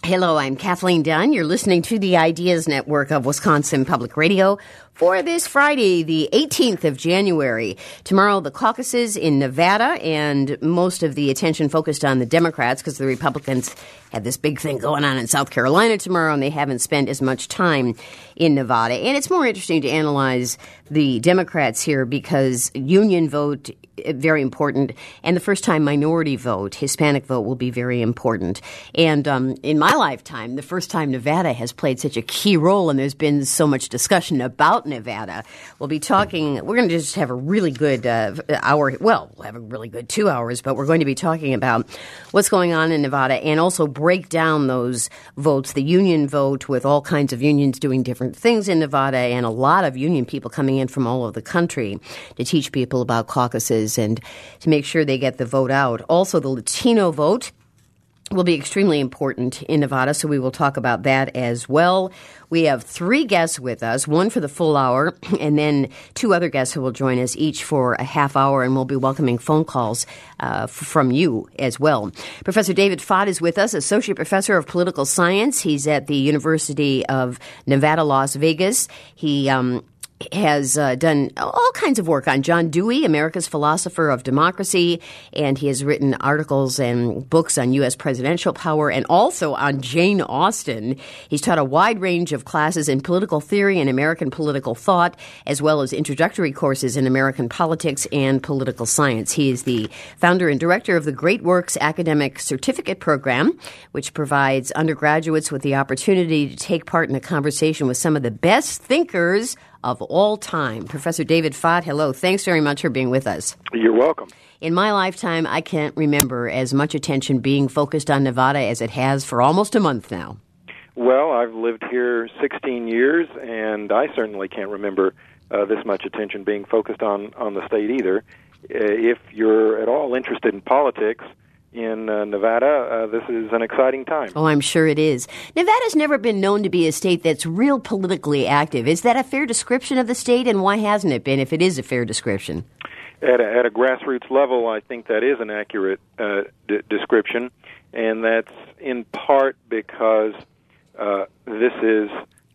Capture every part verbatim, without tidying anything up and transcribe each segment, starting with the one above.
Hello, I'm Kathleen Dunn. You're listening to the Ideas Network of Wisconsin Public Radio for this Friday, the eighteenth of January. Tomorrow, the caucuses in Nevada, and most of the attention focused on the Democrats because the Republicans have this big thing going on in South Carolina tomorrow, and they haven't spent as much time in Nevada. And it's more interesting to analyze the Democrats here because union vote very important, and the first-time minority vote, Hispanic vote, will be very important. And um, in my lifetime, the first time Nevada has played such a key role, and there's been so much discussion about Nevada. We'll be talking, we're going to just have a really good uh, hour, well, we'll have a really good two hours, but we're going to be talking about what's going on in Nevada and also break down those votes, the union vote with all kinds of unions doing different things in Nevada and a lot of union people coming in from all over the country to teach people about caucuses and to make sure they get the vote out. Also, the Latino vote will be extremely important in Nevada, so we will talk about that as well. We have three guests with us, one for the full hour, and then two other guests who will join us each for a half hour, and we'll be welcoming phone calls uh, f- from you as well. Professor David Fott is with us, Associate Professor of Political Science. He's at the University of Nevada, Las Vegas. He um has uh, done all kinds of work on John Dewey, America's philosopher of democracy, and he has written articles and books on U S presidential power and also on Jane Austen. He's taught a wide range of classes in political theory and American political thought, as well as introductory courses in American politics and political science. He is the founder and director of the Great Works Academic Certificate Program, which provides undergraduates with the opportunity to take part in a conversation with some of the best thinkers of all time. Professor David Fott, hello. Thanks very much for being with us. You're welcome. In my lifetime, I can't remember as much attention being focused on Nevada as it has for almost a month now. Well, I've lived here sixteen years, and I certainly can't remember uh, this much attention being focused on, on the state either. Uh, if you're at all interested in politics in uh, Nevada, uh, this is an exciting time. Oh, I'm sure it is. Nevada's never been known to be a state that's real politically active. Is that a fair description of the state, and why hasn't it been, if it is a fair description? At a, at a grassroots level, I think that is an accurate uh, d- description, and that's in part because uh, this is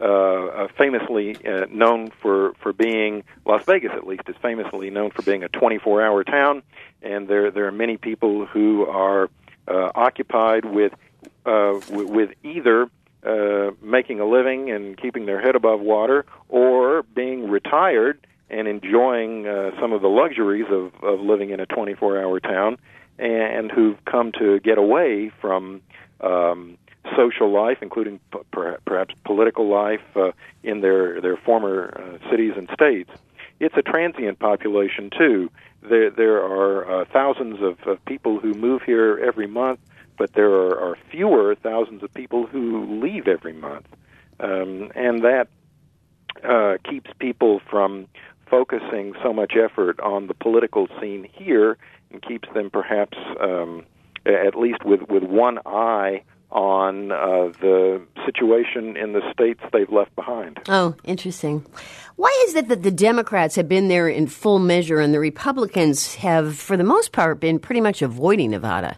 uh, famously uh, known for, for being, Las Vegas at least, is famously known for being a twenty-four hour town, and there there are many people who are uh, occupied with uh, w- with either uh, making a living and keeping their head above water, or being retired and enjoying uh, some of the luxuries of, of living in a twenty-four hour town, and who've come to get away from um, social life, including p- per- perhaps political life uh, in their, their former uh, cities and states. It's a transient population, too. There, there are uh, thousands of, of people who move here every month, but there are, are fewer thousands of people who leave every month. Um, and that uh, keeps people from focusing so much effort on the political scene here, and keeps them perhaps um, at least with, with one eye on uh, the situation in the states they've left behind. Oh, interesting. Why is it that the Democrats have been there in full measure and the Republicans have, for the most part, been pretty much avoiding Nevada?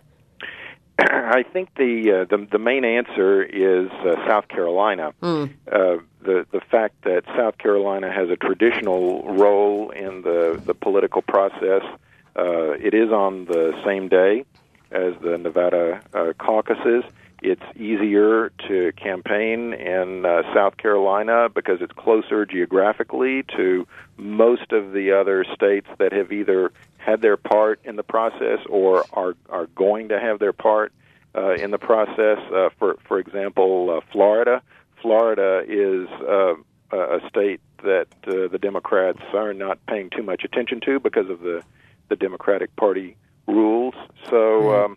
I think the uh, the, the main answer is uh, South Carolina. Mm. Uh, the the fact that South Carolina has a traditional role in the, the political process. Uh, it is on the same day as the Nevada uh, caucuses. It's easier to campaign in uh, South Carolina because it's closer geographically to most of the other states that have either had their part in the process or are are going to have their part uh, in the process. Uh, for for example, uh, Florida. Florida is uh, a state that uh, the Democrats are not paying too much attention to because of the the Democratic Party rules. So. Um,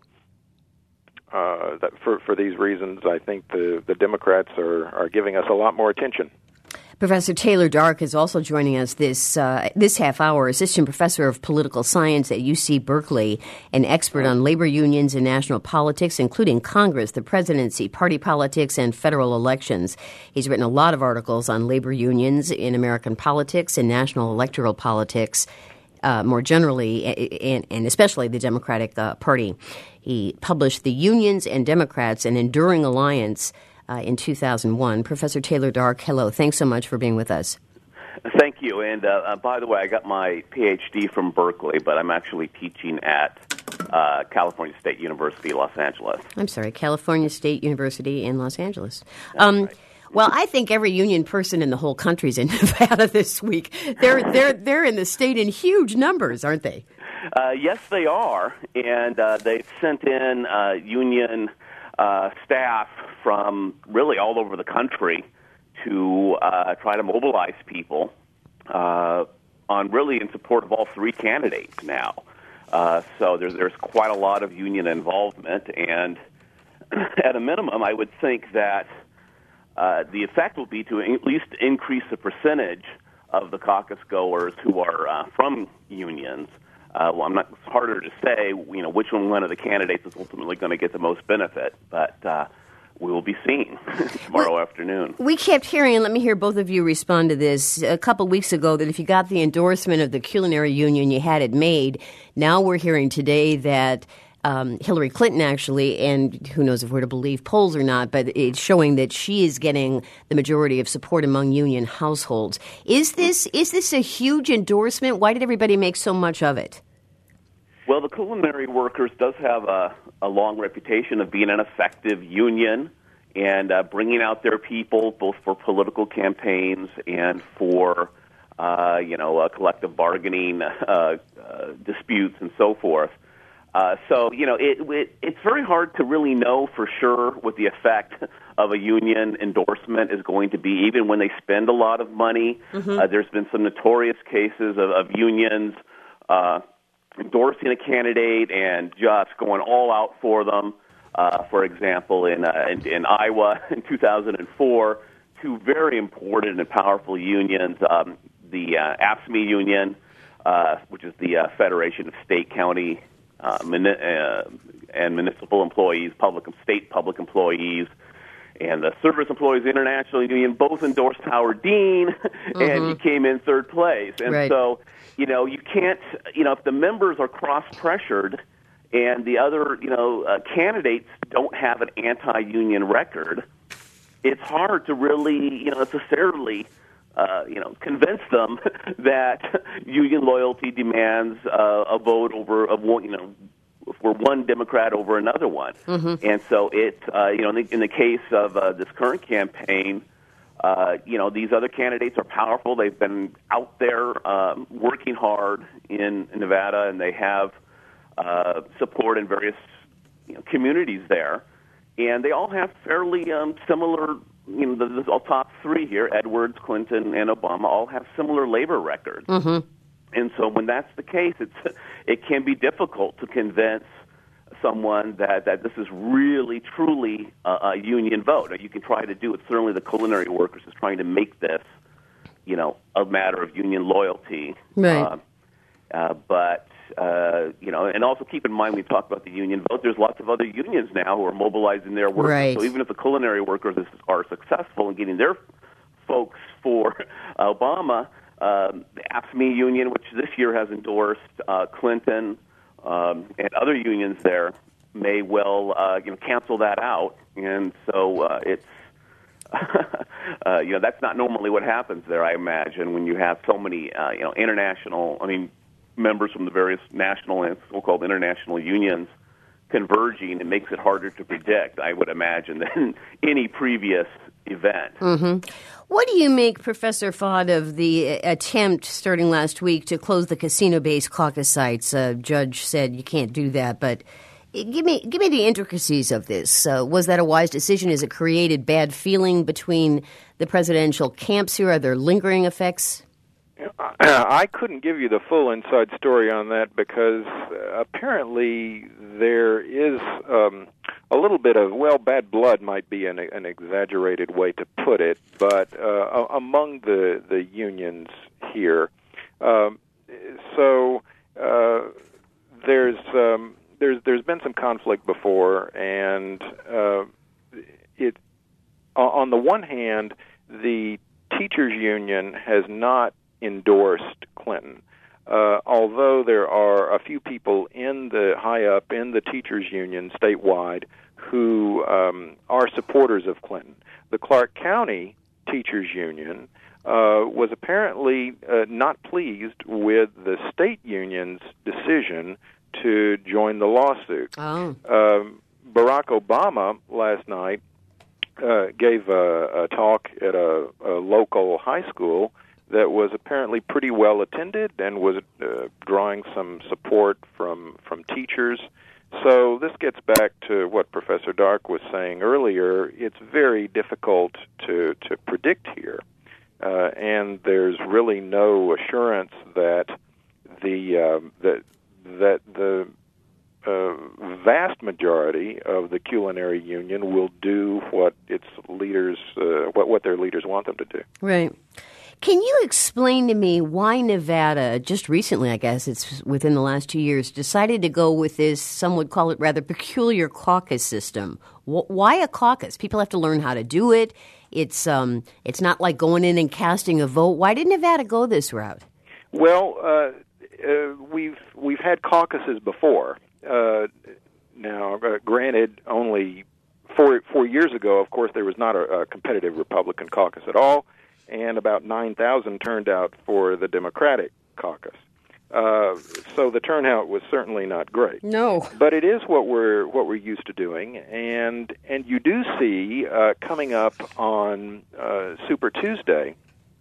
Uh, that for, for these reasons, I think the, the Democrats are, are giving us a lot more attention. Professor Taylor Dark is also joining us this uh, this half hour, Assistant Professor of Political Science at U C Berkeley, an expert on labor unions and national politics, including Congress, the presidency, party politics, and federal elections. He's written a lot of articles on labor unions in American politics and national electoral politics. uh, more generally, and, and especially the Democratic uh, Party. He published The Unions and Democrats, an Enduring Alliance uh, in two thousand one. Professor Taylor Dark, hello. Thanks so much for being with us. Thank you. And uh, uh, by the way, I got my P H D from Berkeley, but I'm actually teaching at uh, California State University, Los Angeles. I'm sorry, California State University in Los Angeles. Um, right. Well, I think every union person in the whole country's in Nevada this week. They're they're they're in the state in huge numbers, aren't they? Uh, yes, they are, and uh, they've sent in uh, union uh, staff from really all over the country to uh, try to mobilize people uh, on really in support of all three candidates now. Uh, so there's there's quite a lot of union involvement, and at a minimum, I would think that uh, the effect will be to at least increase the percentage of the caucus goers who are uh, from unions. Uh, well, I'm not. It's harder to say, you know, which one one of the candidates is ultimately going to get the most benefit, but uh, we will be seeing tomorrow well, afternoon. We kept hearing, and let me hear both of you respond to this, a couple weeks ago, that if you got the endorsement of the culinary union, you had it made. Now we're hearing today that um, Hillary Clinton actually, and who knows if we're to believe polls or not, but it's showing that she is getting the majority of support among union households. Is this is this a huge endorsement? Why did everybody make so much of it? Well, the Culinary Workers does have a, a long reputation of being an effective union and uh, bringing out their people both for political campaigns and for, uh, you know, uh, collective bargaining uh, uh, disputes and so forth. Uh, so, you know, it, it, it's very hard to really know for sure what the effect of a union endorsement is going to be, even when they spend a lot of money. Mm-hmm. Uh, there's been some notorious cases of, of unions uh endorsing a candidate and just going all out for them. Uh, for example, in, uh, in in Iowa in two thousand four, two very important and powerful unions, um, the uh, A F S C M E union, uh, which is the uh, Federation of State, County, uh, muni- uh, and Municipal Employees, public state public employees, and the Service Employees International Union, both endorsed Howard Dean, mm-hmm. and he came in third place. And right. so, you know, you can't, you know, if the members are cross-pressured and the other, you know, uh, candidates don't have an anti-union record, it's hard to really, you know, necessarily, uh, you know, convince them that union loyalty demands uh, a vote over, of one, you know, for one Democrat over another one. Mm-hmm. And so it, uh, you know, in the, in the case of uh, this current campaign, uh, you know, these other candidates are powerful. They've been out there um, working hard in, in Nevada, and they have uh, support in various you know, communities there. And they all have fairly um, similar, you know, the, the top three here, Edwards, Clinton, and Obama, all have similar labor records. Mm-hmm. And so when that's the case, it's it can be difficult to convince someone that, that this is really, truly a, a union vote. You can try to do it. Certainly the Culinary Workers is trying to make this, you know, a matter of union loyalty. Right. Uh, uh, but, uh, you know, and also keep in mind when we talk about the union vote, there's lots of other unions now who are mobilizing their workers. Right. So even if the Culinary Workers is, are successful in getting their folks for Obama, Um, the A F S C M E union, which this year has endorsed uh, Clinton, um, and other unions there may well uh, you know cancel that out, and so uh, it's uh, you know that's not normally what happens there. I imagine when you have so many uh, you know international, I mean members from the various national and so-called international unions converging, it makes it harder to predict, I would imagine, than any previous event. Mm-hmm. What do you make, Professor Faude, of the attempt starting last week to close the casino-based caucus sites? A judge said you can't do that, but give me give me the intricacies of this. Uh, was that a wise decision? Has it created bad feeling between the presidential camps here? Are there lingering effects? I couldn't give you the full inside story on that because uh, apparently there is um, a little bit of, well, bad blood might be an, an exaggerated way to put it, but uh, among the, the unions here. Um, so uh, there's um, there's there's been some conflict before, and uh, it on the one hand, the teachers union has not endorsed Clinton. uh, although there are a few people in the high up in the teachers union statewide who um, are supporters of Clinton. The Clark County Teachers Union uh, was apparently uh, not pleased with the state union's decision to join the lawsuit. Oh. Um, Barack Obama last night uh, gave a, a talk at a, a local high school that was apparently pretty well attended and was uh, drawing some support from from teachers. So this gets back to what Professor Dark was saying earlier. It's very difficult to, to predict here, uh, and there's really no assurance that the uh, that that the uh, vast majority of the culinary union will do what its leaders uh, what what their leaders want them to do. Right. Can you explain to me why Nevada, just recently, I guess it's within the last two years, decided to go with this, some would call it rather peculiar caucus system? Why a caucus? People have to learn how to do it. It's um, it's not like going in and casting a vote. Why did Nevada go this route? Well, uh, uh, we've we've had caucuses before. Uh, now, uh, granted, only four four years ago, of course, there was not a, a competitive Republican caucus at all. And about nine thousand turned out for the Democratic caucus. Uh, so the turnout was certainly not great. No. But it is what we're what we're used to doing, and and you do see uh, coming up on uh, Super Tuesday,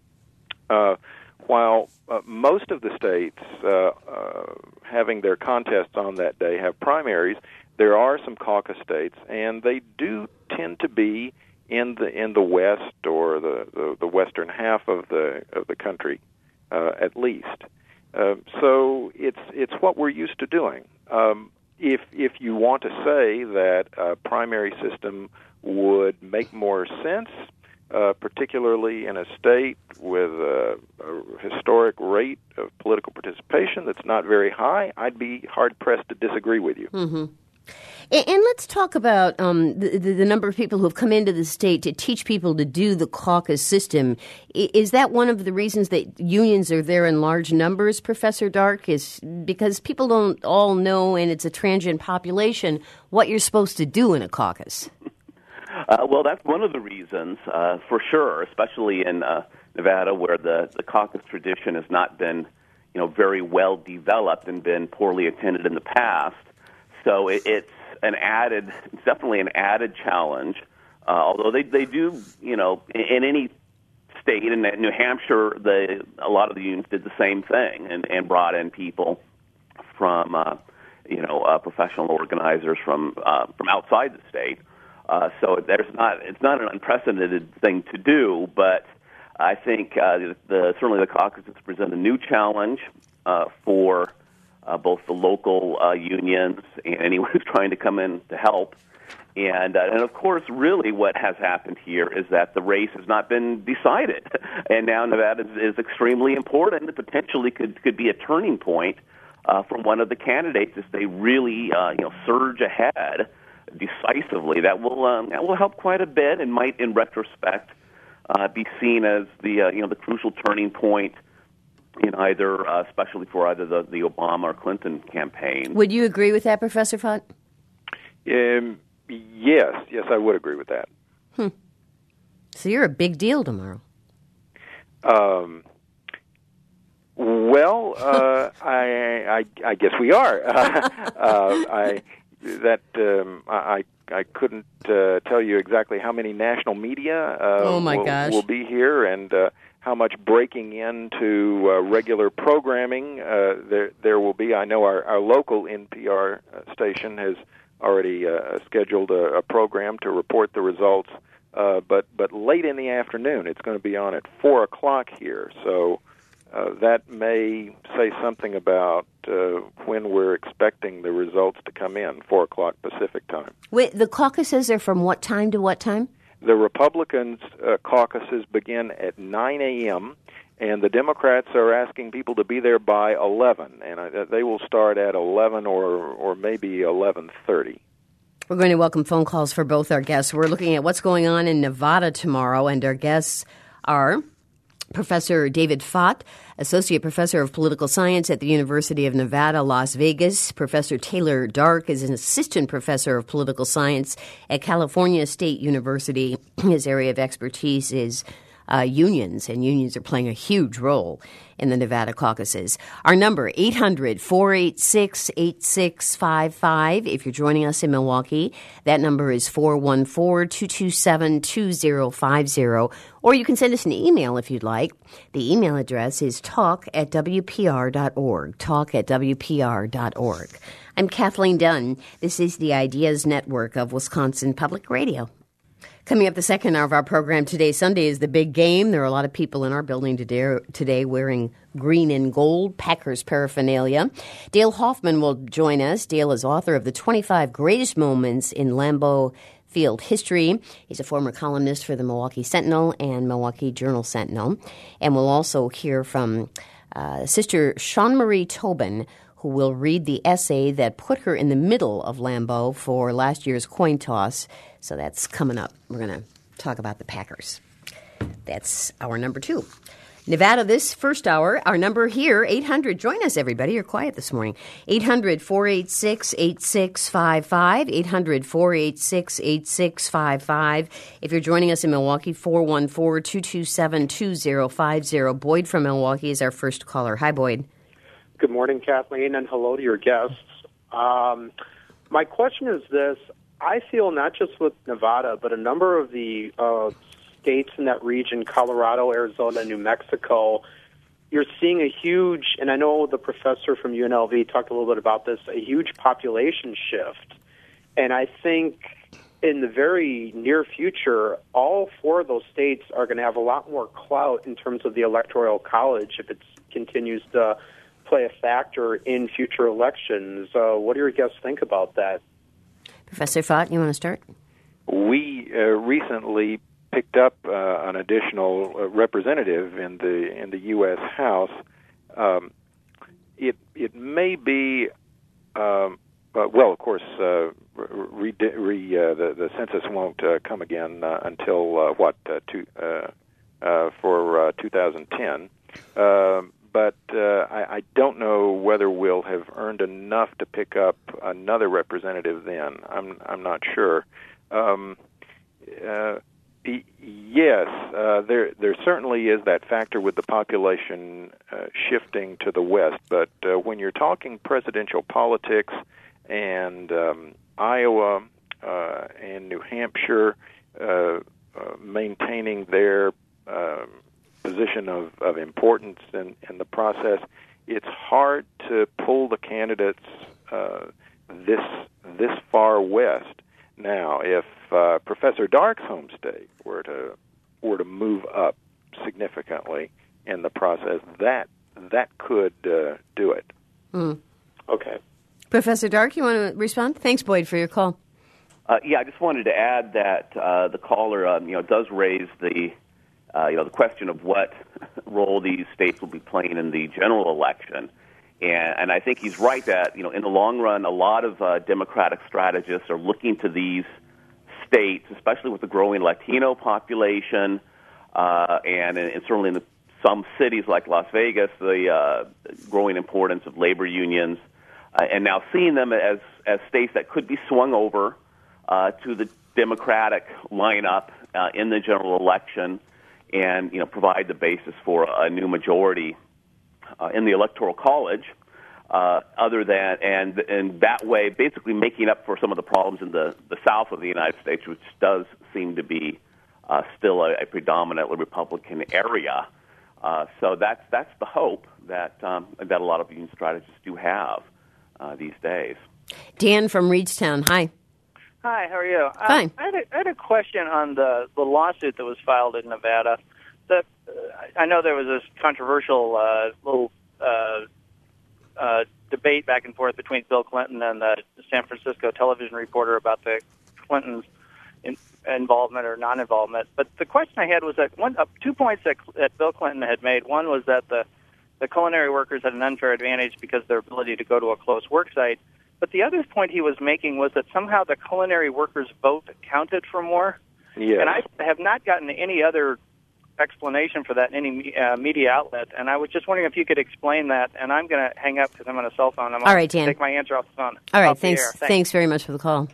uh, while uh, most of the states uh, uh, having their contests on that day have primaries, there are some caucus states, and they do tend to be in the in the west or the, the, the western half of the of the country, uh, at least. Uh, so it's it's what we're used to doing. Um, if if you want to say that a primary system would make more sense, uh, particularly in a state with a, a historic rate of political participation that's not very high, I'd be hard pressed to disagree with you. Mm-hmm. And, and let's talk about um, the, the, the number of people who have come into the state to teach people to do the caucus system. Is that one of the reasons that unions are there in large numbers, Professor Dark? Is because people don't all know, and it's a transient population, what you're supposed to do in a caucus? Uh, well, that's one of the reasons, uh, for sure, especially in uh, Nevada, where the, the caucus tradition has not been, you know, very well developed and been poorly attended in the past. So it, it's an added, it's definitely an added challenge. Uh, although they, they do, you know, in, in any state, in New Hampshire, the a lot of the unions did the same thing and, and brought in people from, uh, you know, uh, professional organizers from uh, from outside the state. Uh, so there's not, it's not an unprecedented thing to do, but I think uh, the, the certainly the caucuses present a new challenge uh, for. Uh, both the local uh, unions and anyone who's trying to come in to help. And, uh, and of course, really what has happened here is that the race has not been decided. And now Nevada is, is extremely important and potentially could, could be a turning point uh, for one of the candidates if they really uh, you know, surge ahead decisively. That will, um, that will help quite a bit and might, in retrospect, uh, be seen as the, uh, you know, the crucial turning point in either, uh, especially for either the, the Obama or Clinton campaign. Would you agree with that, Professor Fott? Um, yes, yes, I would agree with that. Hmm. So you're a big deal tomorrow. Um. Well, uh, I, I I guess we are. Uh, uh, I that um, I I couldn't uh, tell you exactly how many national media uh, oh my will, gosh. will be here and. Uh, how much breaking into uh, regular programming uh, there there will be. I know our, our local N P R station has already uh, scheduled a, a program to report the results, uh, but but late in the afternoon, it's going to be on at four o'clock here. So uh, that may say something about uh, when we're expecting the results to come in, four o'clock Pacific time. Wait, the caucuses are from what time to what time? The Republicans' uh, caucuses begin at nine a.m., and the Democrats are asking people to be there by eleven, and uh, they will start at eleven or or maybe eleven thirty. We're going to welcome phone calls for both our guests. We're looking at what's going on in Nevada tomorrow, and our guests are Professor David Fott, Associate Professor of Political Science at the University of Nevada, Las Vegas. Professor Taylor Dark is an Assistant Professor of Political Science at California State University. His area of expertise is uh, unions, and unions are playing a huge role in the Nevada caucuses. Our number, eight hundred, four eight six, eight six five five. If you're joining us in Milwaukee, that number is four one four, two two seven, two zero five zero. Or you can send us an email if you'd like. The email address is talk at w p r dot org, talk at w p r dot org. I'm Kathleen Dunn. This is the Ideas Network of Wisconsin Public Radio. Coming up the second hour of our program today, Sunday, is the big game. There are a lot of people in our building today, today wearing green and gold Packers paraphernalia. Dale Hoffman will join us. Dale is author of the twenty-five Greatest Moments in Lambeau Field History. He's a former columnist for the Milwaukee Sentinel and Milwaukee Journal-Sentinel. And we'll also hear from uh, Sister Sean Marie Tobin, who will read the essay that put her in the middle of Lambeau for last year's coin toss. So that's coming up. We're going to talk about the Packers. That's our number two. Nevada, this first hour, our number here, eight hundred. Join us, everybody. You're quiet this morning. eight hundred, four eight six, eight six five five. eight hundred, four eight six, eight six five five. If you're joining us in Milwaukee, four one four, two two seven, two zero five zero. Boyd from Milwaukee is our first caller. Hi, Boyd. Good morning, Kathleen, and hello to your guests. Um, my question is this. I feel not just with Nevada, but a number of the uh, states in that region, Colorado, Arizona, New Mexico, you're seeing a huge, and I know the professor from U N L V talked a little bit about this, a huge population shift. And I think in the very near future, all four of those states are going to have a lot more clout in terms of the Electoral College if it continues to play a factor in future elections. Uh, what do your guests think about that? Professor Fott, you want to start? We uh, recently picked up uh, an additional uh, representative in the in the U S House. Um, it it may be um, uh, well, of course, uh, re, re, uh, the the census won't uh, come again uh, until uh, what uh, two, uh, uh, for uh, two thousand ten. Uh, But uh, I, I don't know whether we'll have earned enough to pick up another representative then. I'm I'm not sure. Um, uh, yes, uh, there there certainly is that factor with the population uh, shifting to the west. But uh, when you're talking presidential politics and um, Iowa uh, and New Hampshire uh, uh, maintaining their um, position of, of importance in, in the process, it's hard to pull the candidates uh, this this far west. Now, if uh, Professor Dark's home state were to were to move up significantly in the process, that that could uh, do it. Mm. Okay. Professor Dark, you want to respond? Thanks, Boyd, for your call. Uh, yeah, I just wanted to add that uh, the caller, um, you know, does raise the Uh, you know, the question of what role these states will be playing in the general election. And, and I think he's right that, you know, in the long run, a lot of uh, Democratic strategists are looking to these states, especially with the growing Latino population, uh, and, and certainly in the, some cities like Las Vegas, the uh, growing importance of labor unions, uh, and now seeing them as, as states that could be swung over uh, to the Democratic lineup uh, in the general election, and, you know, provide the basis for a new majority uh, in the Electoral College, uh, other than, and and that way basically making up for some of the problems in the, the south of the United States, which does seem to be uh, still a, a predominantly Republican area. Uh, so that's that's the hope that um, that a lot of union strategists do have uh, these days. Dan from Reedstown, hi. Hi, how are you? Fine. Uh, I, had a, I had a question on the, the lawsuit that was filed in Nevada. The, uh, I know there was this controversial uh, little uh, uh, debate back and forth between Bill Clinton and the San Francisco television reporter about the Clintons' in, involvement or non-involvement. But the question I had was that one, uh, two points that, that Bill Clinton had made. One was that the, the culinary workers had an unfair advantage because of their ability to go to a close work site. But the other point he was making was that somehow the culinary workers' vote counted for more. Yes. And I have not gotten any other explanation for that in any uh, media outlet, and I was just wondering if you could explain that. And I'm going to hang up because I'm on a cell phone. I'm All right, Dan. Take my answer off the phone. All right, off the thanks, air. thanks. Thanks. very much for the call.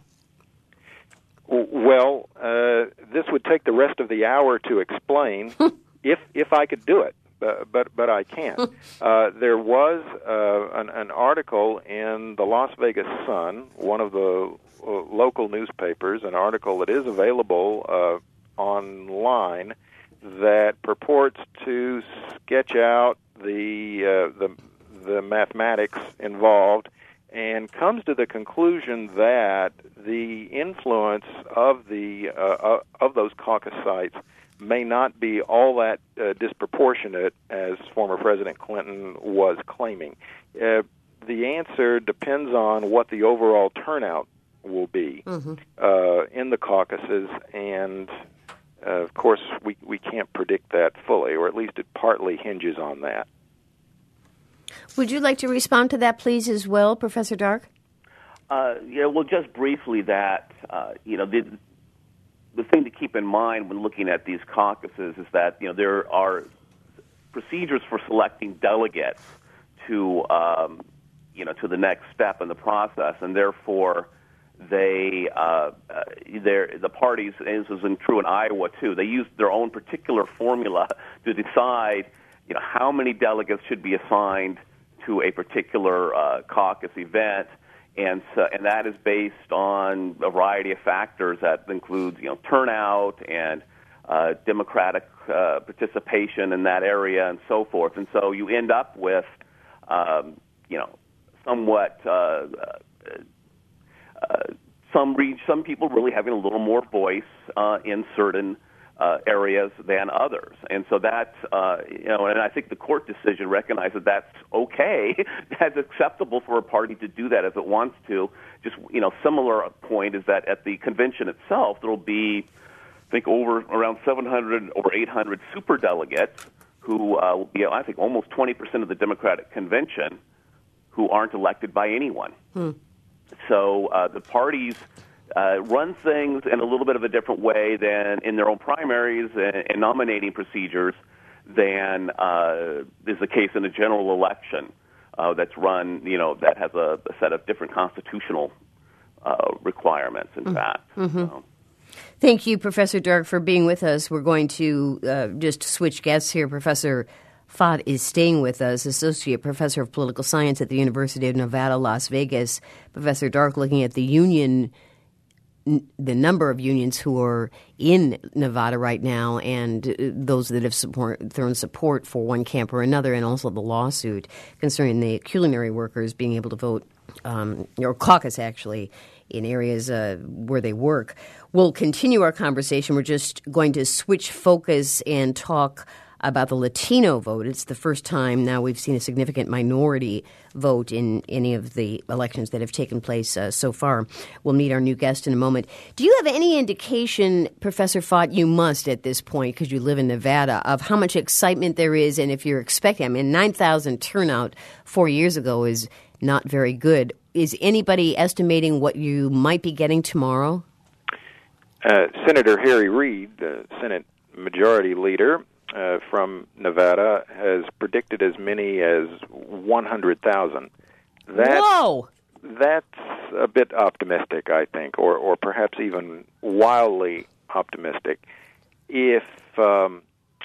Well, uh, this would take the rest of the hour to explain if if I could do it, uh, but but I can't. uh, there was uh, an, an article in the Las Vegas Sun, one of the uh, local newspapers, an article that is available uh, online that purports to sketch out the uh, the the mathematics involved, and comes to the conclusion that the influence of the uh, of those caucus sites may not be all that uh, disproportionate as former President Clinton was claiming. Uh, the answer depends on what the overall turnout will be mm-hmm. uh, in the caucuses, and uh, of course we we can't predict that fully, or at least it partly hinges on that. Would you like to respond to that, please, as well, Professor Dark? Uh, yeah, well, just briefly that, uh, you know, the, the thing to keep in mind when looking at these caucuses is that, you know, there are procedures for selecting delegates to, um, you know, to the next step in the process, and therefore they, uh, uh, the parties, and this is true in Iowa too, they use their own particular formula to decide, you know, how many delegates should be assigned to a particular uh, caucus event, and so, and that is based on a variety of factors that includes, you know, turnout and uh, Democratic uh, participation in that area and so forth. And so you end up with, um, you know, somewhat uh, uh, uh, some re- some people really having a little more voice uh, in certain Uh, areas than others, and so that uh, you know, and I think the court decision recognized that that's okay, that's acceptable for a party to do that as it wants to. Just, you know, similar point is that at the convention itself, there will be, I think, over around seven hundred or eight hundred superdelegates who uh, will be, I think, almost twenty percent of the Democratic convention who aren't elected by anyone. Hmm. So uh, the parties Uh, run things in a little bit of a different way than in their own primaries and, and nominating procedures than uh, is the case in a general election uh, that's run, you know, that has a, a set of different constitutional uh, requirements, in mm-hmm. fact. Mm-hmm. So. Thank you, Professor Dark, for being with us. We're going to uh, just switch guests here. Professor Fott is staying with us, Associate Professor of Political Science at the University of Nevada, Las Vegas. Professor Dark looking at the union the number of unions who are in Nevada right now, and those that have support, thrown support for one camp or another, and also the lawsuit concerning the culinary workers being able to vote, um, or caucus actually, in areas uh, where they work. We'll continue our conversation. We're just going to switch focus and talk about the Latino vote. It's the first time now we've seen a significant minority vote in any of the elections that have taken place uh, so far. We'll meet our new guest in a moment. Do you have any indication, Professor Fott, you must at this point, because you live in Nevada, of how much excitement there is, and if you're expecting, I mean, nine thousand turnout four years ago is not very good. Is anybody estimating what you might be getting tomorrow? Uh, Senator Harry Reid, the Senate Majority Leader, Uh, from Nevada, has predicted as many as one hundred thousand. That's, Whoa! That's a bit optimistic, I think, or, or perhaps even wildly optimistic. If um,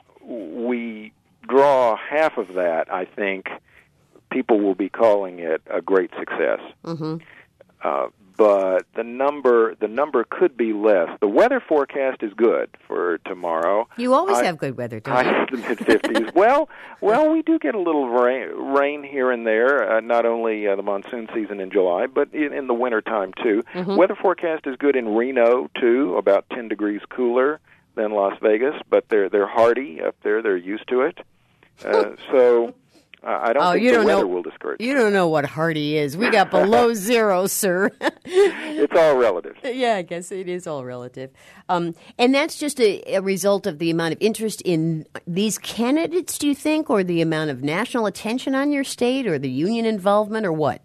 we draw half of that, I think people will be calling it a great success. Mm-hmm. Uh, but the number the number could be less. The weather forecast is good for tomorrow. You always I, have good weather, don't you? I, the mid fifties. well, well, we do get a little rain, rain here and there. Uh, not only uh, the monsoon season in July, but in, in the wintertime too. Mm-hmm. Weather forecast is good in Reno too, about ten degrees cooler than Las Vegas. But they're they're hardy up there. They're used to it. Uh, so. Uh, I don't oh, think you the don't weather know, will discourage You don't know what hardy is. We got below zero, sir. It's all relative. Yeah, I guess it is all relative. Um, and that's just a, a result of the amount of interest in these candidates, do you think, or the amount of national attention on your state, or the union involvement, or what?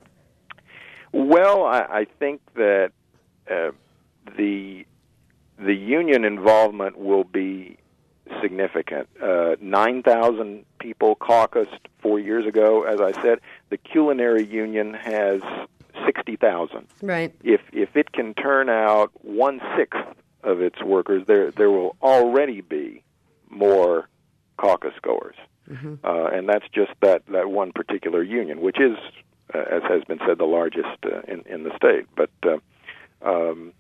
Well, I, I think that uh, the the union involvement will be significant. Uh, nine thousand people caucused four years ago, as I said. The Culinary Union has sixty thousand. Right. If if it can turn out one-sixth of its workers, there there will already be more caucus goers. Mm-hmm. Uh, and that's just that, that one particular union, which is, uh, as has been said, the largest uh, in, in the state. But uh, um,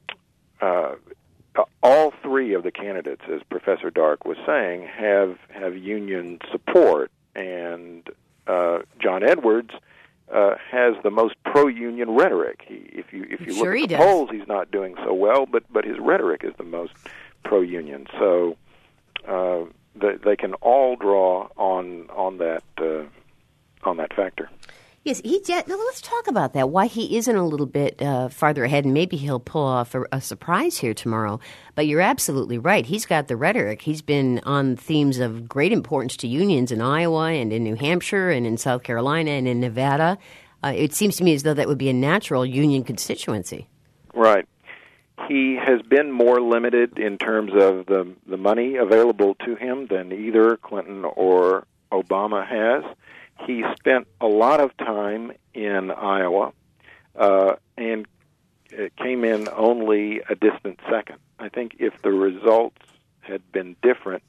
uh, all three of the candidates, as Professor Dark was saying, have, have union support. And uh, John Edwards uh, has the most pro-union rhetoric. He, if you if you sure look at the does. polls, he's not doing so well, but, but his rhetoric is the most pro-union. So uh, they, they can all draw on on that uh, on that factor. Yes, he. Now let's talk about that. Why he isn't a little bit uh, farther ahead, and maybe he'll pull off a, a surprise here tomorrow. But you're absolutely right. He's got the rhetoric. He's been on themes of great importance to unions in Iowa and in New Hampshire and in South Carolina and in Nevada. Uh, it seems to me as though that would be a natural union constituency. Right. He has been more limited in terms of the the money available to him than either Clinton or Obama has. He spent a lot of time in Iowa uh, and it came in only a distant second. I think if the results had been different,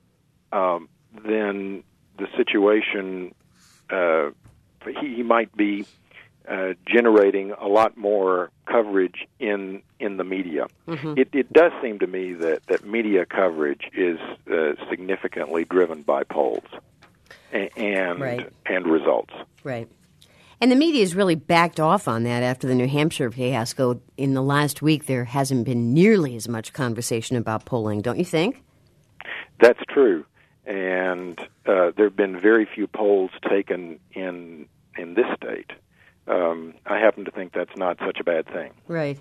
um, then the situation, uh, he, he might be uh, generating a lot more coverage in in the media. Mm-hmm. It, it does seem to me that, that media coverage is uh, significantly driven by polls. And right. and results. Right. And the media has really backed off on that after the New Hampshire fiasco. In the last week, there hasn't been nearly as much conversation about polling, don't you think? That's true. And uh, there have been very few polls taken in in this state. Um, I happen to think that's not such a bad thing. Right.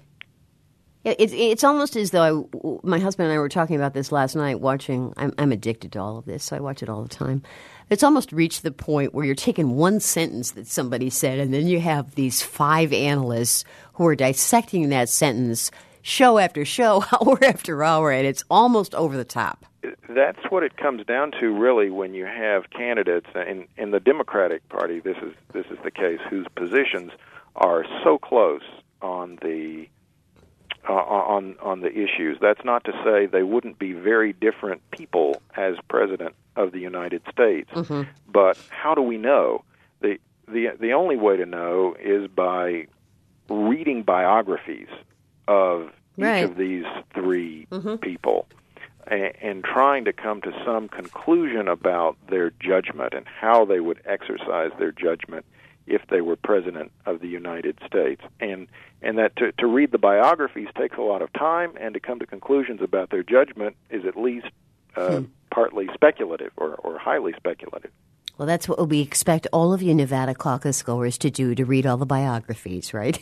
It's it's almost as though I, my husband and I were talking about this last night. Watching, I'm, I'm addicted to all of this, so I watch it all the time. It's almost reached the point where you're taking one sentence that somebody said, and then you have these five analysts who are dissecting that sentence show after show, hour after hour, and it's almost over the top. That's what it comes down to, really, when you have candidates in in the Democratic Party. This is this is the case, whose positions are so close on the. Uh, on on the issues. That's not to say they wouldn't be very different people as president of the United States. Mm-hmm. But how do we know? The the the only way to know is by reading biographies of right. each of these three mm-hmm. people and, and trying to come to some conclusion about their judgment and how they would exercise their judgment if they were president of the United States. And and that to, to read the biographies takes a lot of time, and to come to conclusions about their judgment is at least uh, hmm. partly speculative or, or highly speculative. Well, that's what we expect all of you Nevada caucus goers to do, to read all the biographies, right?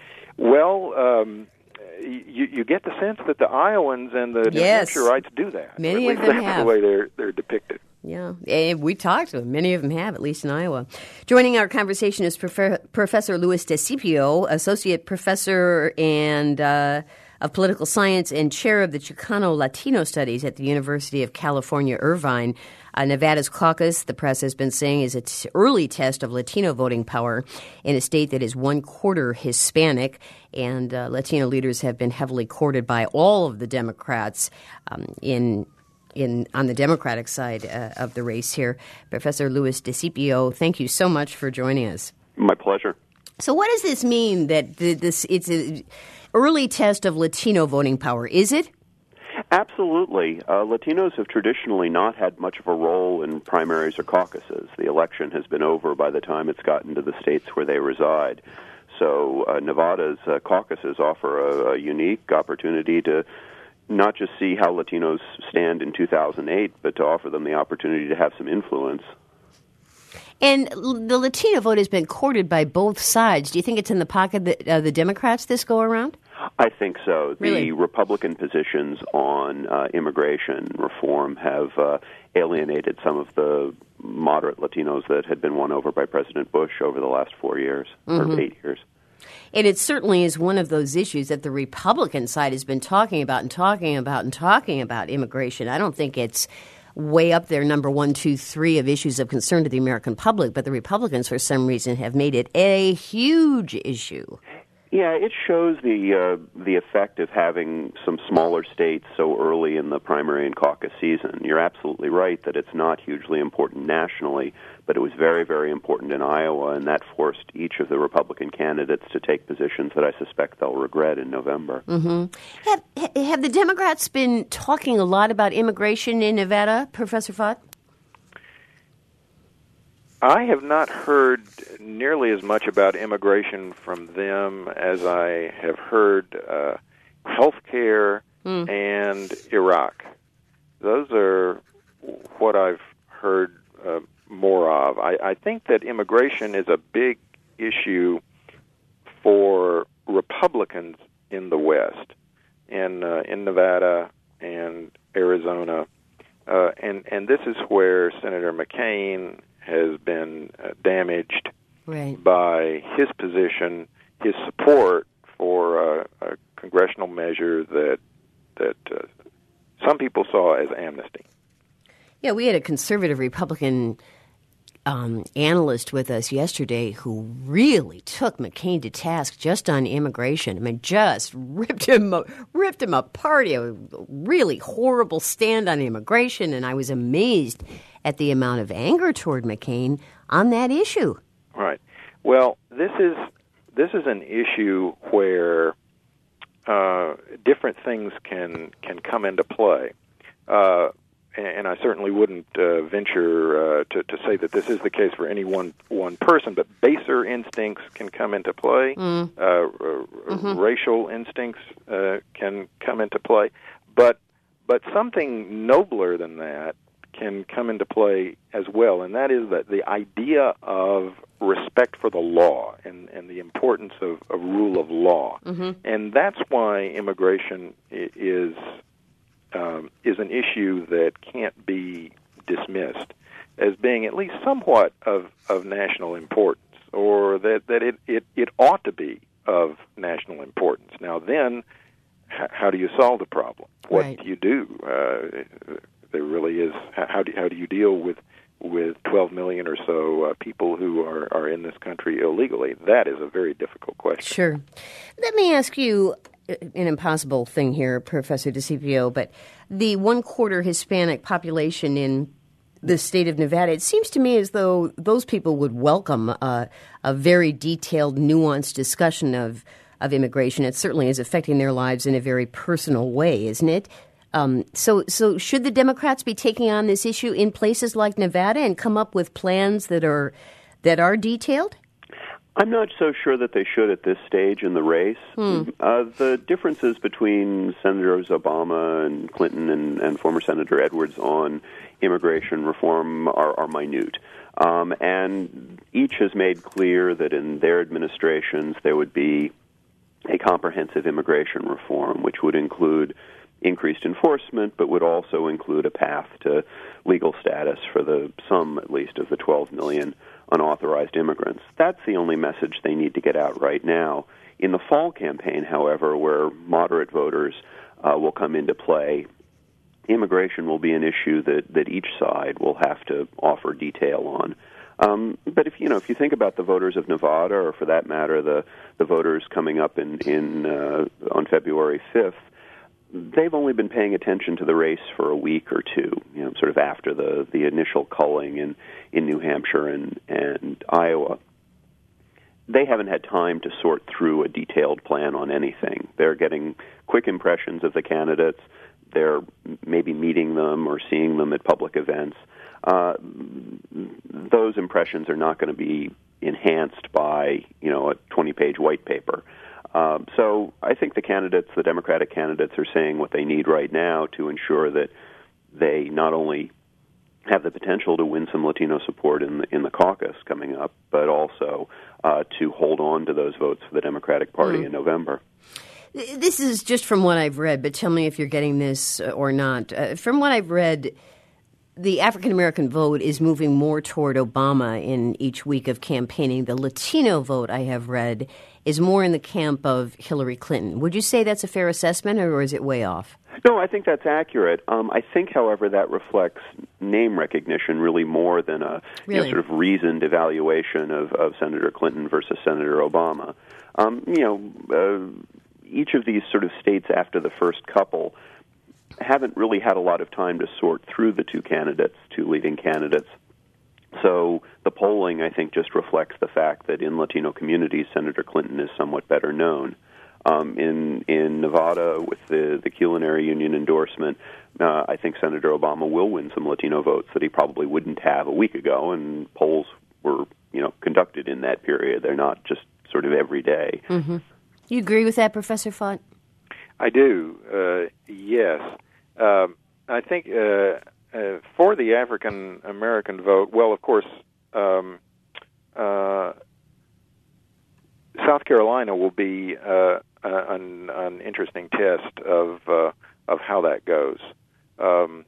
Well, um, you, you get the sense that the Iowans and the yes. New Hampshireites do that. Many at of them that's have. the way they're, they're depicted. Yeah, and we talked to them. Many of them have, at least in Iowa. Joining our conversation is Prof- Professor Louis DeCipio, Associate Professor and uh, of Political Science and Chair of the Chicano Latino Studies at the University of California, Irvine. Uh, Nevada's caucus, the press has been saying, is an t- early test of Latino voting power in a state that is one-quarter Hispanic, and uh, Latino leaders have been heavily courted by all of the Democrats um, in In on the Democratic side uh, of the race here. Professor Louis DeCipio, thank you so much for joining us. My pleasure. So what does this mean that the, this it's an early test of Latino voting power, is it? Absolutely. Uh, Latinos have traditionally not had much of a role in primaries or caucuses. The election has been over by the time it's gotten to the states where they reside. So uh, Nevada's uh, caucuses offer a, a unique opportunity to not just see how Latinos stand in two thousand eight, but to offer them the opportunity to have some influence. And the Latino vote has been courted by both sides. Do you think it's in the pocket of the, uh, the Democrats this go around? I think so. Really? The Republican positions on uh, immigration reform have uh, alienated some of the moderate Latinos that had been won over by President Bush over the last four years, mm-hmm. or eight years. And it certainly is one of those issues that the Republican side has been talking about and talking about and talking about immigration. I don't think it's way up there, number one, two, three of issues of concern to the American public, but the Republicans, for some reason, have made it a huge issue. Yeah, it shows the uh, the effect of having some smaller states so early in the primary and caucus season. You're absolutely right that it's not hugely important nationally, but it was very, very important in Iowa, and that forced each of the Republican candidates to take positions that I suspect they'll regret in November. Mm-hmm. Have, have the Democrats been talking a lot about immigration in Nevada, Professor Pfadt? I have not heard nearly as much about immigration from them as I have heard uh, health care mm. and Iraq. Those are what I've heard uh, more of. I, I think that immigration is a big issue for Republicans in the West, in uh, in Nevada and Arizona, uh, and and this is where Senator McCain has been uh, damaged right. by his position, his support for uh, a congressional measure that that uh, some people saw as amnesty. Yeah, we had a conservative Republican um, analyst with us yesterday who really took McCain to task just on immigration. I mean, just ripped him ripped him apart. A really horrible stand on immigration, and I was amazed at the amount of anger toward McCain on that issue. Right. Well, this is this is an issue where uh, different things can can come into play. Uh, and I certainly wouldn't uh, venture uh, to, to say that this is the case for any one one person, but baser instincts can come into play. Mm. Uh, uh, mm-hmm. Racial instincts uh, can come into play. But but something nobler than that can come into play as well, and that is that the idea of respect for the law and, and the importance of, of rule of law. Mm-hmm. And that's why immigration is um, is an issue that can't be dismissed as being at least somewhat of, of national importance, or that, that it, it, it ought to be of national importance. Now then, h- how do you solve the problem? What right. do you do? Uh, There really is. How do how do you deal with with twelve million or so uh, people who are, are in this country illegally? That is a very difficult question. Sure. Let me ask you an impossible thing here, Professor DeCipio, but the one quarter Hispanic population in the state of Nevada, it seems to me as though those people would welcome uh, a very detailed, nuanced discussion of of immigration. It certainly is affecting their lives in a very personal way, isn't it? Um, so, so should the Democrats be taking on this issue in places like Nevada and come up with plans that are that are detailed? I'm not so sure that they should at this stage in the race. Hmm. Uh, the differences between Senators Obama and Clinton and, and former Senator Edwards on immigration reform are, are minute. Um, and each has made clear that in their administrations there would be a comprehensive immigration reform, which would include increased enforcement, but would also include a path to legal status for the some, at least, of the twelve million unauthorized immigrants. That's the only message they need to get out right now. In the fall campaign, however, where moderate voters uh, will come into play, immigration will be an issue that, that each side will have to offer detail on. Um, but if you know, if you think about the voters of Nevada, or for that matter, the the voters coming up in in uh, on February fifth, they've only been paying attention to the race for a week or two, you know, sort of after the, the initial culling in, in New Hampshire and, and Iowa. They haven't had time to sort through a detailed plan on anything. They're getting quick impressions of the candidates. They're maybe meeting them or seeing them at public events. Uh, those impressions are not going to be enhanced by, you know, a twenty-page white paper. Um, so I think the candidates, the Democratic candidates, are saying what they need right now to ensure that they not only have the potential to win some Latino support in the, in the caucus coming up, but also uh, to hold on to those votes for the Democratic Party mm. in November. This is just from what I've read, but tell me if you're getting this or not. Uh, from what I've read, the African-American vote is moving more toward Obama in each week of campaigning. The Latino vote, I have read, is more in the camp of Hillary Clinton. Would you say that's a fair assessment, or is it way off? No, I think that's accurate. Um, I think, however, that reflects name recognition really more than a really? you know, sort of reasoned evaluation of, of Senator Clinton versus Senator Obama. Um, you know, uh, each of these sort of states after the first couple haven't really had a lot of time to sort through the two candidates, two leading candidates. So the polling, I think, just reflects the fact that in Latino communities, Senator Clinton is somewhat better known. Um, in in Nevada, with the, the culinary union endorsement, uh, I think Senator Obama will win some Latino votes that he probably wouldn't have a week ago, and polls were, you know, conducted in that period. They're not just sort of every day. Mm-hmm. You agree with that, Professor Fott? I do, uh, yes. Uh, I think uh, uh, for the African-American vote, well, of course, um, uh, South Carolina will be uh, an, an interesting test of uh, of how that goes. Um,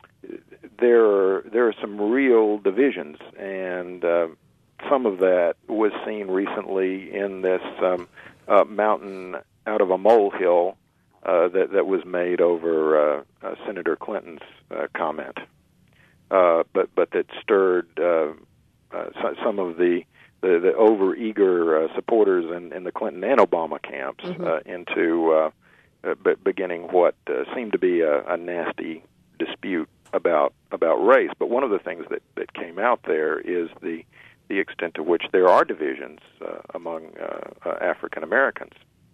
there are, there are some real divisions, and uh, some of that was seen recently in this um, uh, mountain out of a molehill uh, that that was made over uh, uh, Senator Clinton's uh, comment, uh, but but that stirred uh, uh, some of the the, the over-eager uh, supporters in, in the Clinton and Obama camps mm-hmm. uh, into uh, uh, b- beginning what uh, seemed to be a, a nasty dispute about about race. But one of the things that, that came out there is the the extent to which there are divisions uh, among uh, uh, African Americans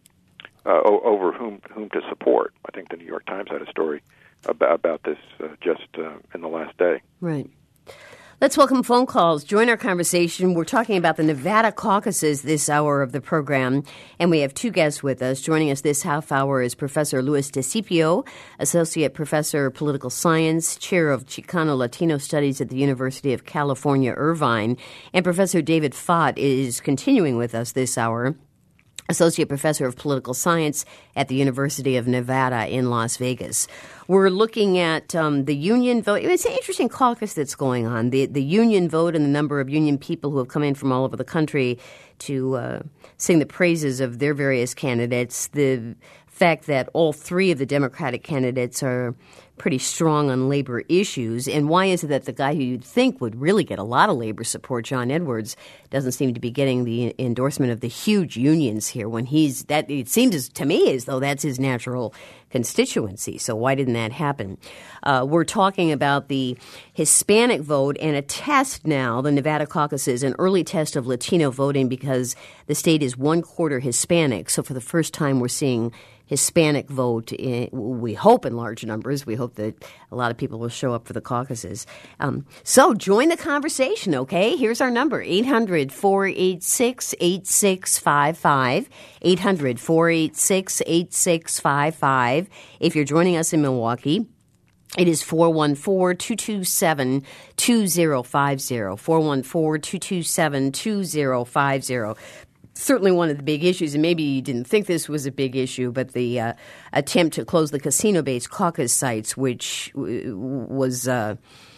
uh, o- over whom whom to support. I think the New York Times had a story about, about this uh, just uh, in the last day. Right. Let's welcome phone calls. Join our conversation. We're talking about the Nevada caucuses this hour of the program, and we have two guests with us. Joining us this half hour is Professor Luis DeCipio, Associate Professor of Political Science, Chair of Chicano Latino Studies at the University of California, Irvine, and Professor David Fott is continuing with us this hour, Associate Professor of Political Science at the University of Nevada in Las Vegas. We're looking at um, the union vote. It's an interesting caucus that's going on. The the union vote and the number of union people who have come in from all over the country to uh, sing the praises of their various candidates. The fact that all three of the Democratic candidates are pretty strong on labor issues. And why is it that the guy who you'd think would really get a lot of labor support, John Edwards, doesn't seem to be getting the endorsement of the huge unions here when he's that it seems to me as though that's his natural constituency. So why didn't that happen? Uh, we're talking about the Hispanic vote and a test now, the Nevada caucuses, an early test of Latino voting because the state is one quarter Hispanic. So for the first time, we're seeing Hispanic vote, in, we hope in large numbers. We hope that a lot of people will show up for the caucuses. Um, so join the conversation, okay? Here's our number, eight hundred, four eight six, eight six five five, eight hundred, four eight six, eight six five five. If you're joining us in Milwaukee, it is four one four, two two seven, two zero five zero, four one four, two two seven, two zero five zero. Certainly one of the big issues, and maybe you didn't think this was a big issue, but the uh, attempt to close the casino-based caucus sites, which w- was uh,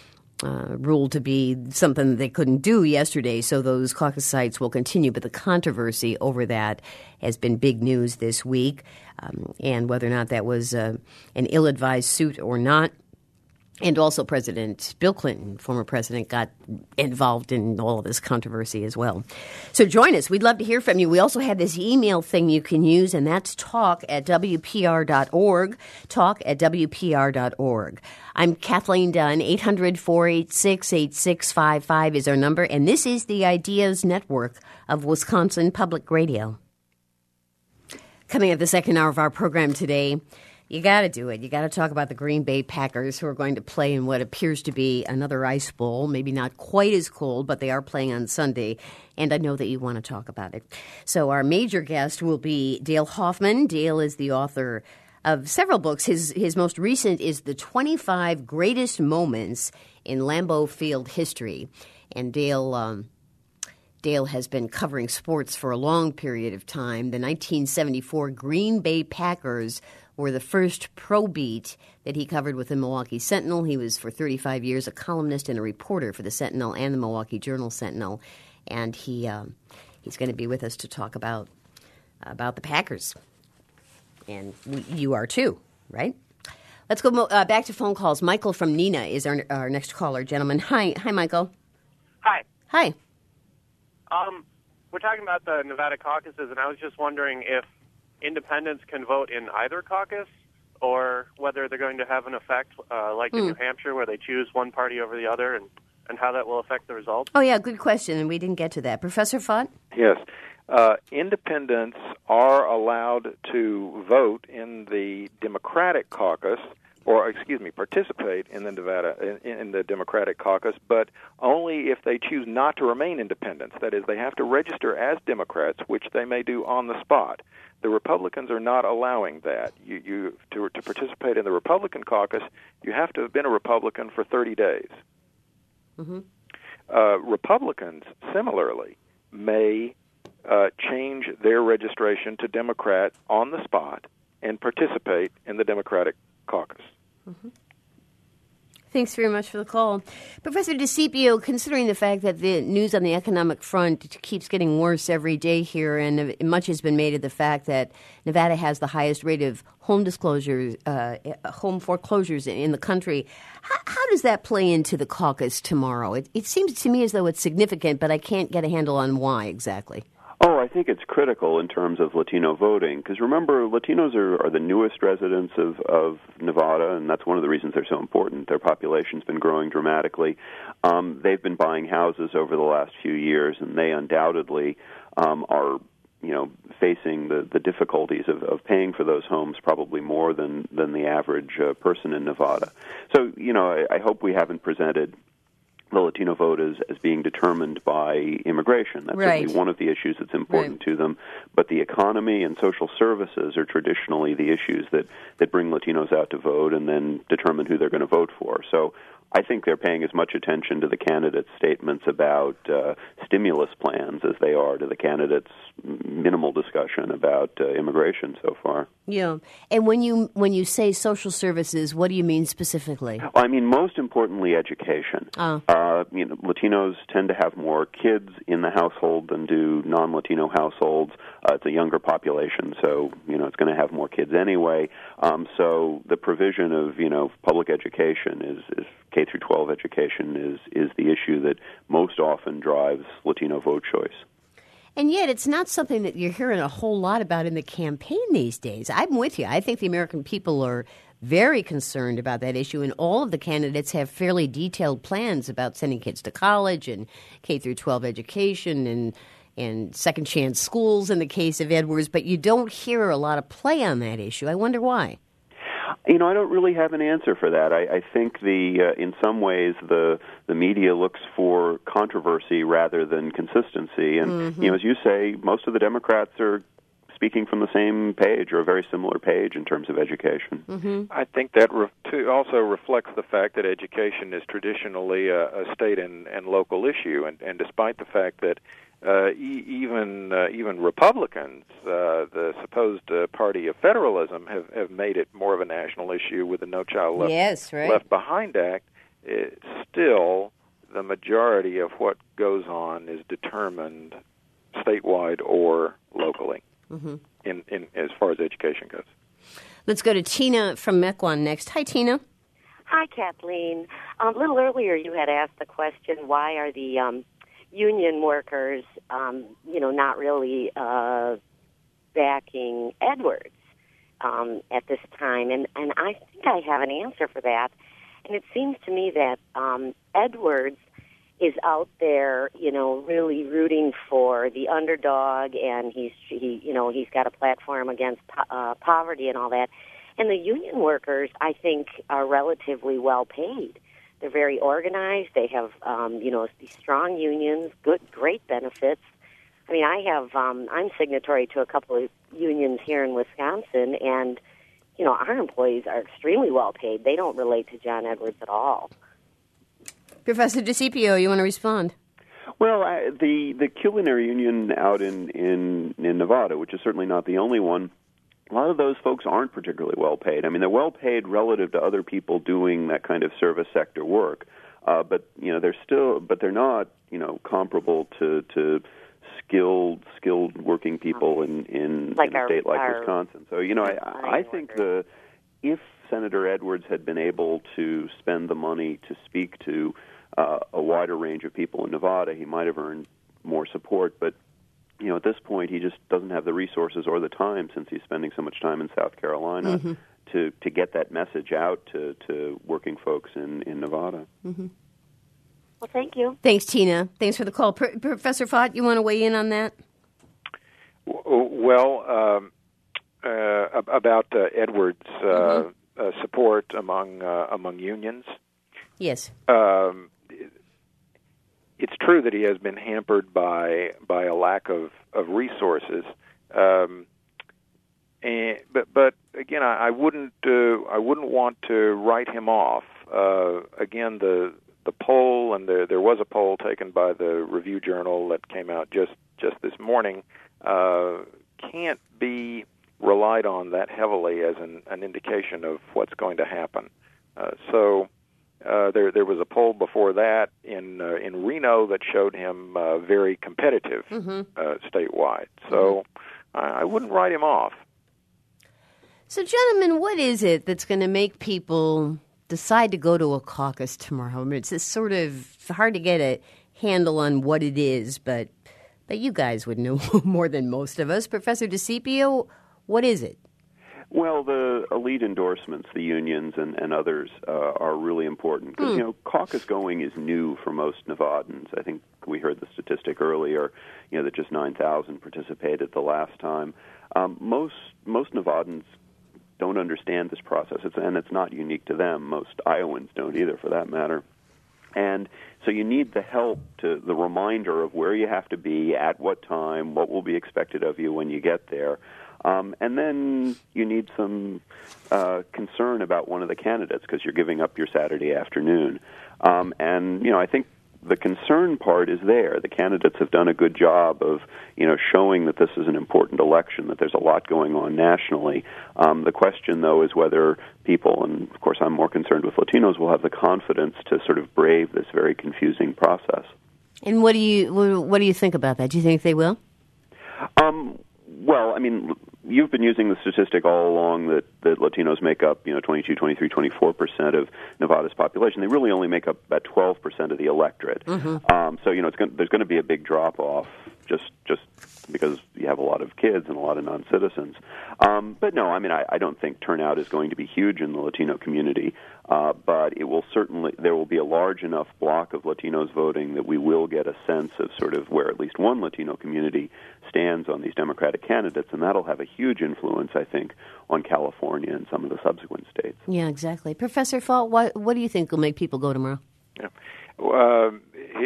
uh, ruled to be something they couldn't do yesterday, so those caucus sites will continue. But the controversy over that has been big news this week, um, and whether or not that was uh, an ill-advised suit or not. And also President Bill Clinton, former president, got involved in all of this controversy as well. So join us. We'd love to hear from you. We also have this email thing you can use, and that's talk at W P R dot org, talk at W P R dot org. I'm Kathleen Dunn. eight hundred, four eight six, eight six five five is our number, and this is the Ideas Network of Wisconsin Public Radio. Coming at the second hour of our program today, you got to do it. You got to talk about the Green Bay Packers, who are going to play in what appears to be another ice bowl, maybe not quite as cold, but they are playing on Sunday, and I know that you want to talk about it. So our major guest will be Dale Hoffman. Dale is the author of several books. His his most recent is The twenty-five Greatest Moments in Lambeau Field History, and Dale... Um, Dale has been covering sports for a long period of time. The nineteen seventy-four Green Bay Packers were the first pro beat that he covered with the Milwaukee Sentinel. He was for thirty-five years a columnist and a reporter for the Sentinel and the Milwaukee Journal Sentinel. And he um, he's going to be with us to talk about about the Packers. And we, you are too, right? Let's go uh, back to phone calls. Michael from Neenah is our, our next caller, gentlemen. Hi, hi, Michael. Hi. Hi. Um, we're talking about the Nevada caucuses, and I was just wondering if independents can vote in either caucus, or whether they're going to have an effect, uh, like in mm. New Hampshire, where they choose one party over the other, and, and how that will affect the result. Oh, yeah, good question, and we didn't get to that. Professor Fott? Yes. Uh, independents are allowed to vote in the Democratic caucus, or excuse me, participate in the Nevada in, in the Democratic caucus, but only if they choose not to remain independents. That is, they have to register as Democrats, which they may do on the spot. The Republicans are not allowing that. You, you to to participate in the Republican caucus, you have to have been a Republican for thirty days. Mm-hmm. Uh, Republicans, similarly, may Uh, change their registration to Democrat on the spot and participate in the Democratic caucus. Mm-hmm. Thanks very much for the call. Professor DeCipio, considering the fact that the news on the economic front keeps getting worse every day here, and much has been made of the fact that Nevada has the highest rate of home disclosures, uh, home foreclosures in the country, how, how does that play into the caucus tomorrow? It, it seems to me as though it's significant, but I can't get a handle on why exactly. Oh, I think it's critical in terms of Latino voting, because remember, Latinos are, are the newest residents of, of Nevada, and that's one of the reasons they're so important. Their population's been growing dramatically. Um, they've been buying houses over the last few years, and they undoubtedly um, are, you know, facing the, the difficulties of, of paying for those homes probably more than, than the average uh, person in Nevada. So, you know, I, I hope we haven't presented the Latino vote as, as being determined by immigration. That's right. certainly one of the issues that's important right. to them. But the economy and social services are traditionally the issues that, that bring Latinos out to vote and then determine who they're going to vote for. So I think they're paying as much attention to the candidates' statements about uh, stimulus plans as they are to the candidates' minimal discussion about uh, immigration so far. Yeah. And when you when you say social services, what do you mean specifically? Well, I mean, most importantly, education. Oh. Uh, you know, Latinos tend to have more kids in the household than do non-Latino households. Uh, it's a younger population, so, you know, it's going to have more kids anyway. Um, so the provision of, you know, public education is, is K through twelve education is, is the issue that most often drives Latino vote choice. And yet it's not something that you're hearing a whole lot about in the campaign these days. I'm with you. I think the American people are very concerned about that issue, and all of the candidates have fairly detailed plans about sending kids to college and K through twelve education and and second chance schools in the case of Edwards, but you don't hear a lot of play on that issue. I wonder why. You know, I don't really have an answer for that. I, I think the uh, in some ways the the media looks for controversy rather than consistency. And mm-hmm. you know, as you say, most of the Democrats are speaking from the same page or a very similar page in terms of education. Mm-hmm. I think that re- too also reflects the fact that education is traditionally a, a state and, and local issue, and, and despite the fact that Uh, e- even uh, even Republicans, uh, the supposed uh, party of federalism, have, have made it more of a national issue with the No Child Left, yes, right. Left Behind Act. It, still, the majority of what goes on is determined statewide or locally, mm-hmm. in, in as far as education goes. Let's go to Tina from Mequon next. Hi, Tina. Hi, Kathleen. Um, a little earlier you had asked the question, why are the um, union workers, um, you know, not really uh, backing Edwards um, at this time? And, and I think I have an answer for that. And it seems to me that um, Edwards is out there, you know, really rooting for the underdog, and he's, he, you know, he's got a platform against uh, poverty and all that. And the union workers, I think, are relatively well paid. They're very organized. They have, um, you know, these strong unions, good, great benefits. I mean, I have, um, I'm signatory to a couple of unions here in Wisconsin, and, you know, our employees are extremely well paid. They don't relate to John Edwards at all. Professor DeCipio, you want to respond? Well, I, the the culinary union out in, in, in Nevada, which is certainly not the only one, a lot of those folks aren't particularly well paid. I mean, they're well paid relative to other people doing that kind of service sector work, uh, but you know they're still, but they're not, you know, comparable to, to skilled, skilled working people in, in, Like in a our- state like our Wisconsin. So, you know, I, I think the if Senator Edwards had been able to spend the money to speak to uh, a wider range of people in Nevada, he might have earned more support. But, you know, at this point, he just doesn't have the resources or the time, since he's spending so much time in South Carolina, mm-hmm. to, to get that message out to, to working folks in, in Nevada. Mm-hmm. Well, thank you. Thanks, Tina. Thanks for the call. Pro- Professor Fott, you want to weigh in on that? Well, um, uh, about uh, Edwards' uh, mm-hmm. uh, support among uh, among unions. Yes. Um, it's true that he has been hampered by by a lack of of resources. Um, and, but but again, I, I wouldn't uh, I wouldn't want to write him off. Uh, again, the the poll, and there there was a poll taken by the Review Journal that came out just just this morning, uh, can't be relied on that heavily as an, an indication of what's going to happen. Uh, so uh, there there was a poll before that in uh, in Reno that showed him uh, very competitive mm-hmm. uh, statewide. So mm-hmm. I, I wouldn't write him off. So, gentlemen, what is it that's going to make people decide to go to a caucus tomorrow? I mean, it's just sort of hard to get a handle on what it is, but but you guys would know more than most of us. Professor DeCipio, what is it? Well, the elite endorsements, the unions and, and others, uh, are really important because, mm. you know, caucus going is new for most Nevadans. I think we heard the statistic earlier, you know, that just nine thousand participated the last time. Um, most most Nevadans don't understand this process, it's, and it's not unique to them. Most Iowans don't either, for that matter. And so you need the help, to the reminder of where you have to be, at what time, what will be expected of you when you get there. Um, and then you need some uh, concern about one of the candidates because you're giving up your Saturday afternoon. Um, and, you know, I think the concern part is there. The candidates have done a good job of, you know, showing that this is an important election, that there's a lot going on nationally. Um, the question, though, is whether people, and of course I'm more concerned with Latinos, will have the confidence to sort of brave this very confusing process. And what do you what do you think about that? Do you think they will? Um, well, I mean, you've been using the statistic all along that, that Latinos make up, you know, twenty-two, twenty-three, twenty-four percent of Nevada's population. They really only make up about twelve percent of the electorate. Mm-hmm. Um, so, you know, it's going, there's going to be a big drop-off just just because you have a lot of kids and a lot of non-citizens. Um, but no, I mean, I, I don't think turnout is going to be huge in the Latino community, uh, but it will certainly, there will be a large enough block of Latinos voting that we will get a sense of sort of where at least one Latino community stands on these Democratic candidates, and that'll have a huge influence, I think, on California and some of the subsequent states. Yeah, exactly. Professor Fott, what, what do you think will make people go tomorrow? Yeah. Um,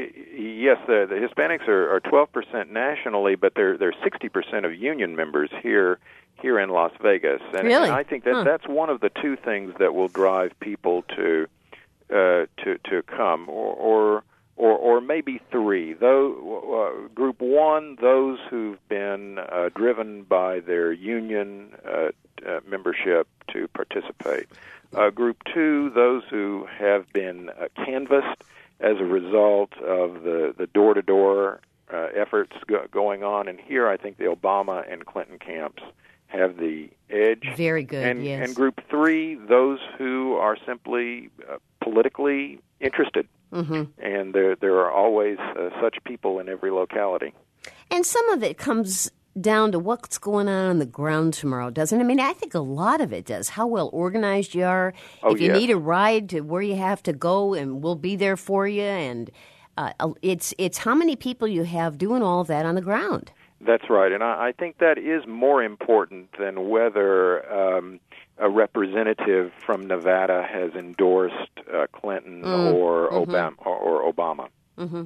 yes, the, the Hispanics are, are twelve percent nationally, but they're they're sixty percent of union members here here in Las Vegas, and, really? and I think that huh. that's one of the two things that will drive people to uh, to to come, or or or, or maybe three. Though uh, group one, those who've been uh, driven by their union uh, uh, membership to participate. Uh, group two, those who have been uh, canvassed as a result of the, the door-to-door uh, efforts go- going on. And here I think the Obama and Clinton camps have the edge. Very good, and, yes. And group three, those who are simply uh, politically interested. Mm-hmm. And there, there are always uh, such people in every locality. And some of it comes down to what's going on on the ground tomorrow, doesn't it? I mean, I think a lot of it does. How well organized you are. Oh, if you yes. need a ride to where you have to go, and we'll be there for you. And uh, it's it's how many people you have doing all of that on the ground. That's right, and I, I think that is more important than whether um, a representative from Nevada has endorsed uh, Clinton mm. or, mm-hmm. Obama, or, or Obama. Mm-hmm.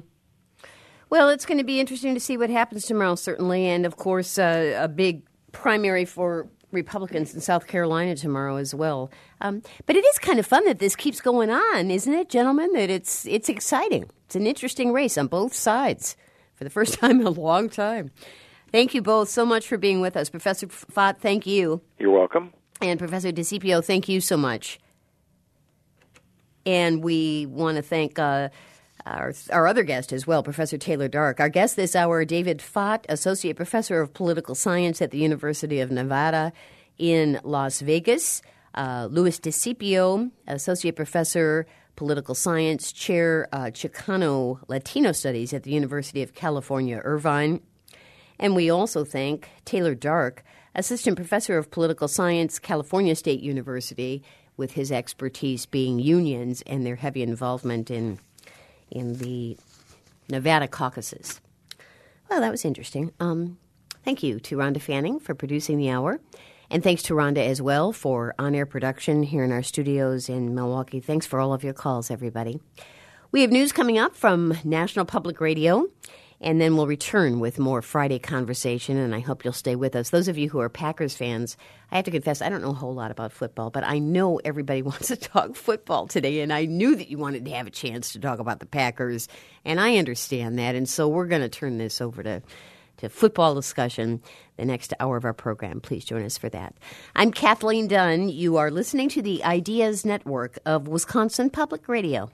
Well, it's going to be interesting to see what happens tomorrow, certainly, and of course, uh, a big primary for Republicans in South Carolina tomorrow as well. Um, but it is kind of fun that this keeps going on, isn't it, gentlemen? That it's it's exciting. It's an interesting race on both sides for the first time in a long time. Thank you both so much for being with us. Professor Fott, thank you. You're welcome. And Professor DeCipio, thank you so much. And we want to thank... Uh, Our, our other guest as well, Professor Taylor Dark. Our guest this hour, David Fott, Associate Professor of Political Science at the University of Nevada in Las Vegas. Uh, Louis DeCipio, Associate Professor, Political Science, Chair, uh, Chicano Latino Studies at the University of California, Irvine. And we also thank Taylor Dark, Assistant Professor of Political Science, California State University, with his expertise being unions and their heavy involvement in in the Nevada caucuses. Well, that was interesting. Um, thank you to Rhonda Fanning for producing the hour. And thanks to Rhonda as well for on-air production here in our studios in Milwaukee. Thanks for all of your calls, everybody. We have news coming up from National Public Radio, and then we'll return with more Friday conversation, and I hope you'll stay with us. Those of you who are Packers fans, I have to confess, I don't know a whole lot about football, but I know everybody wants to talk football today, and I knew that you wanted to have a chance to talk about the Packers, and I understand that, and so we're going to turn this over to, to football discussion the next hour of our program. Please join us for that. I'm Kathleen Dunn. You are listening to the Ideas Network of Wisconsin Public Radio.